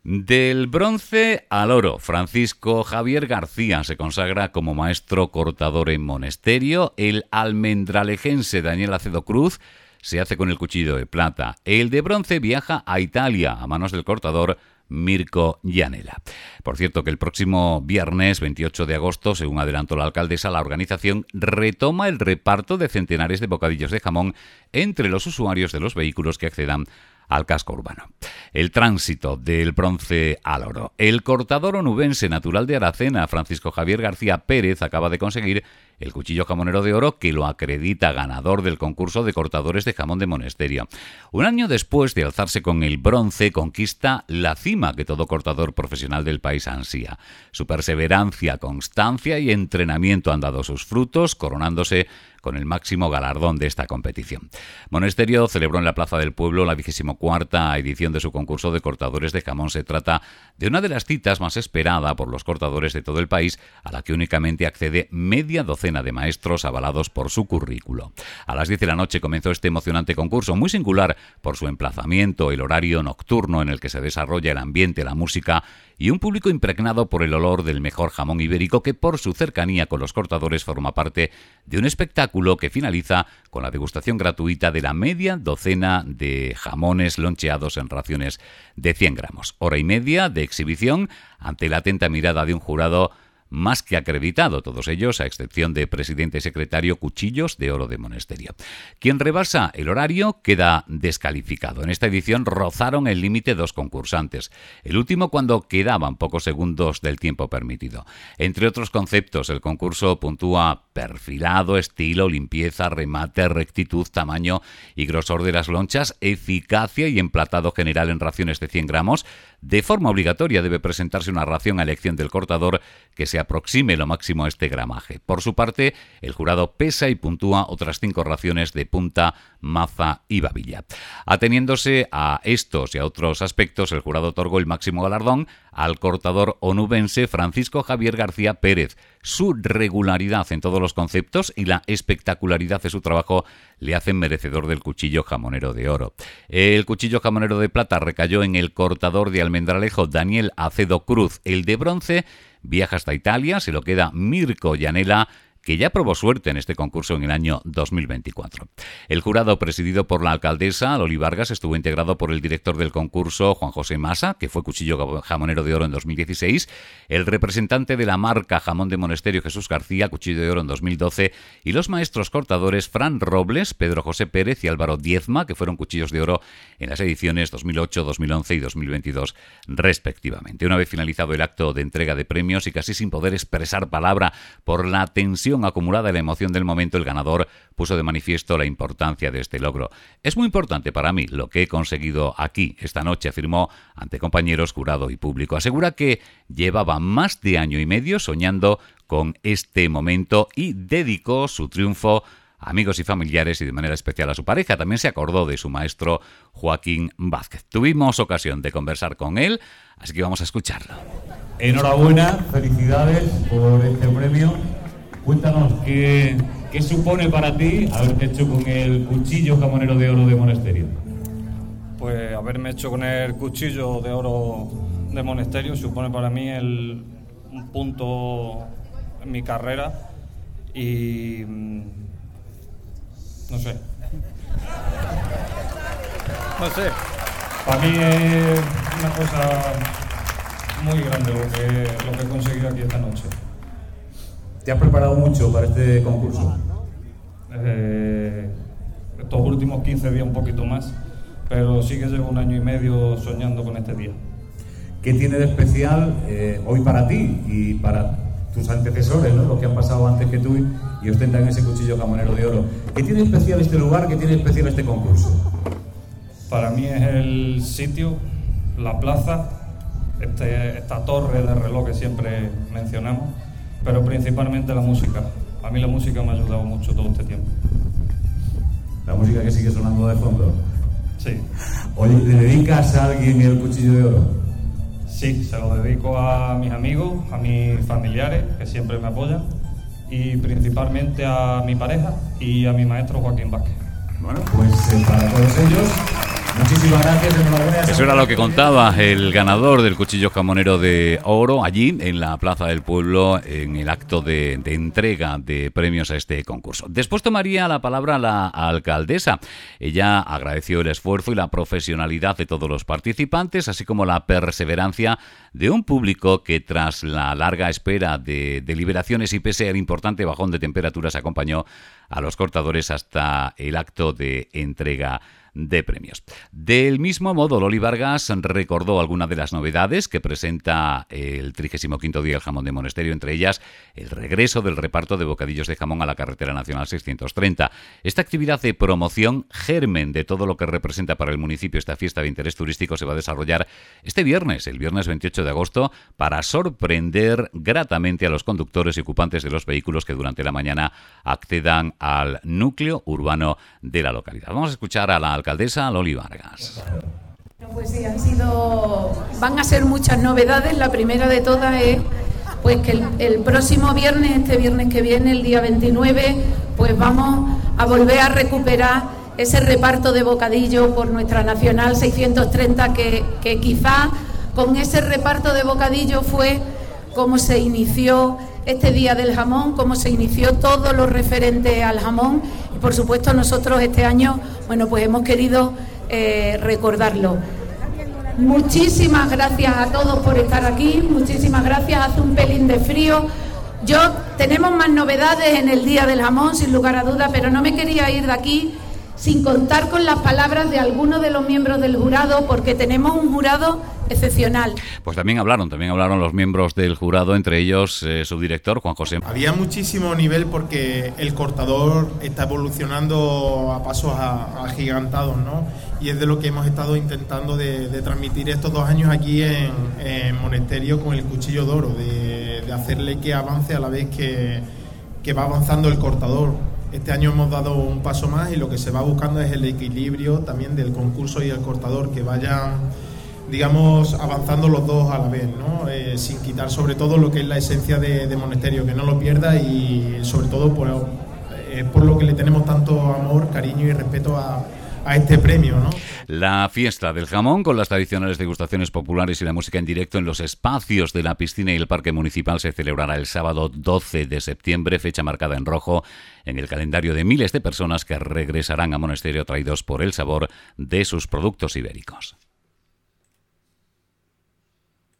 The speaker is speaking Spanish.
Del bronce al oro, Francisco Javier García se consagra como maestro cortador en Monesterio. El almendralejense Daniel Acedo Cruz se hace con el cuchillo de plata. El de bronce viaja a Italia a manos del cortador Mirko Janela. Por cierto que el próximo viernes 28 de agosto, según adelantó la alcaldesa, la organización retoma el reparto de centenares de bocadillos de jamón entre los usuarios de los vehículos que accedan al casco urbano. El tránsito del bronce al oro. El cortador onubense natural de Aracena, Francisco Javier García Pérez, acaba de conseguir el cuchillo jamonero de oro que lo acredita ganador del concurso de cortadores de jamón de Monesterio. Un año después de alzarse con el bronce, conquista la cima que todo cortador profesional del país ansía. Su perseverancia, constancia y entrenamiento han dado sus frutos, coronándose con el máximo galardón de esta competición. Monesterio celebró en la Plaza del Pueblo la 24ª edición de su concurso de cortadores de jamón. Se trata de una de las citas más esperada por los cortadores de todo el país, a la que únicamente accede media docena de maestros avalados por su currículo. A las 10 de la noche comenzó este emocionante concurso, muy singular por su emplazamiento, el horario nocturno en el que se desarrolla el ambiente, la música y un público impregnado por el olor del mejor jamón ibérico que por su cercanía con los cortadores forma parte de un espectáculo que finaliza con la degustación gratuita de la media docena de jamones loncheados en raciones de 100 gramos. Hora y media de exhibición ante la atenta mirada de un jurado más que acreditado, todos ellos, a excepción de presidente y secretario, cuchillos de oro de Monesterio. Quien rebasa el horario queda descalificado. En esta edición rozaron el límite dos concursantes, el último cuando quedaban pocos segundos del tiempo permitido. Entre otros conceptos, el concurso puntúa perfilado, estilo, limpieza, remate, rectitud, tamaño y grosor de las lonchas, eficacia y emplatado general en raciones de 100 gramos. De forma obligatoria debe presentarse una ración a elección del cortador que se aproxime lo máximo a este gramaje. Por su parte, el jurado pesa y puntúa otras 5 raciones de punta, maza y babilla. Ateniéndose a estos y a otros aspectos, el jurado otorgó el máximo galardón al cortador onubense Francisco Javier García Pérez. Su regularidad en todos los conceptos y la espectacularidad de su trabajo le hacen merecedor del cuchillo jamonero de oro. El cuchillo jamonero de plata recayó en el cortador de almendralejo Daniel Acedo Cruz. El de bronce viaja hasta Italia, se lo queda Mirko Janela, que ya probó suerte en este concurso en el año 2024. El jurado, presidido por la alcaldesa Loli Vargas, estuvo integrado por el director del concurso, Juan José Masa, que fue cuchillo jamonero de oro en 2016, el representante de la marca Jamón de Monesterio, Jesús García, cuchillo de oro en 2012, y los maestros cortadores Fran Robles, Pedro José Pérez y Álvaro Diezma, que fueron cuchillos de oro en las ediciones 2008, 2011 y 2022, respectivamente. Una vez finalizado el acto de entrega de premios y casi sin poder expresar palabra por la tensión acumulada y la emoción del momento, el ganador puso de manifiesto la importancia de este logro. Es muy importante para mí lo que he conseguido aquí esta noche, afirmó ante compañeros, jurado y público. Asegura que llevaba más de año y medio soñando con este momento y dedicó su triunfo a amigos y familiares y de manera especial a su pareja. También se acordó de su maestro Joaquín Vázquez. Tuvimos ocasión de conversar con él, así que vamos a escucharlo. Enhorabuena, felicidades por este premio. Cuéntanos, ¿qué supone para ti haberte hecho con el cuchillo jamonero de oro de Monesterio? Pues haberme hecho con el cuchillo de oro de Monesterio supone para mí un punto en mi carrera y no sé. Para mí es una cosa muy grande lo que he conseguido aquí esta noche. ¿Te has preparado mucho para este concurso? Estos últimos 15 días un poquito más, pero sí que llevo un año y medio soñando con este día. ¿Qué tiene de especial hoy para ti y para tus antecesores, ¿no? Los que han pasado antes que tú y ostentan ese cuchillo jamonero de oro? ¿Qué tiene de especial este lugar? ¿Qué tiene de especial este concurso? Para mí es el sitio, la plaza, esta torre de reloj que siempre mencionamos, pero principalmente la música. A mí la música me ha ayudado mucho todo este tiempo. ¿La música que sigue sonando de fondo? Sí. Oye, ¿le dedicas a alguien el cuchillo de oro? Sí, se lo dedico a mis amigos, a mis familiares, que siempre me apoyan, y principalmente a mi pareja y a mi maestro Joaquín Vázquez. Bueno, pues para todos ellos, Muchísimas gracias, enhorabuena. Eso era lo que contaba el ganador del Cuchillo Jamonero de Oro allí en la Plaza del Pueblo en el acto de entrega de premios a este concurso. Después tomaría la palabra la alcaldesa. Ella agradeció el esfuerzo y la profesionalidad de todos los participantes, así como la perseverancia de un público que tras la larga espera de deliberaciones y pese al importante bajón de temperaturas acompañó a los cortadores hasta el acto de entrega de premios. Del mismo modo, Loli Vargas recordó algunas de las novedades que presenta el 35º Día del Jamón de Monesterio, entre ellas el regreso del reparto de bocadillos de jamón a la carretera nacional 630. Esta actividad de promoción, germen de todo lo que representa para el municipio esta fiesta de interés turístico, se va a desarrollar este viernes, el viernes 28 de agosto, para sorprender gratamente a los conductores y ocupantes de los vehículos que durante la mañana accedan al núcleo urbano de la localidad. Vamos a escuchar a la alcaldesa Loli Vargas. Pues sí, van a ser muchas novedades. La primera de todas es pues que el próximo viernes, este viernes que viene, el día 29, pues vamos a volver a recuperar ese reparto de bocadillo por nuestra Nacional 630 que quizá con ese reparto de bocadillo fue como se inició este Día del Jamón, como se inició todo lo referente al jamón. Y por supuesto nosotros este año, bueno, pues hemos querido recordarlo. Muchísimas gracias a todos por estar aquí, muchísimas gracias. Hace un pelín de frío. Tenemos más novedades en el Día del Jamón, sin lugar a duda, pero no me quería ir de aquí sin contar con las palabras de algunos de los miembros del jurado, porque tenemos un jurado excepcional. Pues también hablaron los miembros del jurado, entre ellos su director, Juan José. Había muchísimo nivel porque el cortador está evolucionando a pasos agigantados, ¿no? Y es de lo que hemos estado intentando de transmitir estos 2 años aquí en Monesterio con el Cuchillo de Oro, de hacerle que avance a la vez que va avanzando el cortador. Este año hemos dado un paso más y lo que se va buscando es el equilibrio también del concurso y el cortador, que vayan, digamos, avanzando los dos a la vez, ¿no? Sin quitar sobre todo lo que es la esencia de Monesterio, que no lo pierda, y sobre todo por lo que le tenemos tanto amor, cariño y respeto a este premio, ¿no? La fiesta del jamón, con las tradicionales degustaciones populares y la música en directo en los espacios de la piscina y el parque municipal, se celebrará el sábado 12 de septiembre, fecha marcada en rojo en el calendario de miles de personas que regresarán a Monesterio atraídos por el sabor de sus productos ibéricos.